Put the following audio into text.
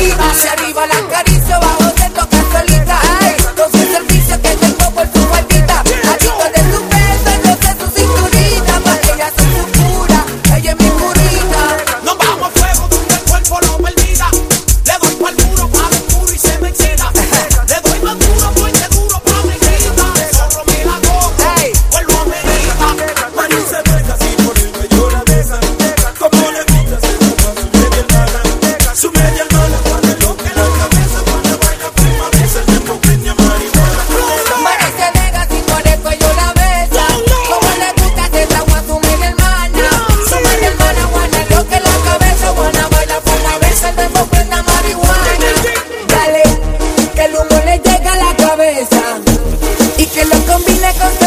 arriba. Hacia arriba la acaricio, bajo te toca solita. Ay, con su servicio que tengo por su faldita. Adicto de su beso, no sé su cinturita. Pa' que ella soy su cura, ella es mi curita. Nos vamos a fuego donde el cuerpo lo permita. Le doy pa'l muro, pa' el muro y se me excita. Le doy más duro, fuerte duro, pa' mi grita. Zorro me la cojo, vuelvo a medita. Mari se deja así por el cuello la besa. Como le gusta se toma su media hermana. Cuando lo que la cabeza, cuando baila prima, besa el tiempo peña marihuana. Mari se deja así por el cuello la besa. Como le gusta se trago a su media hermana. Su media hermana, guana, lo que la cabeza, guana, baila por la besa, el tiempo prenda marihuana. Dale, que el humo le llega a la cabeza y que lo combine con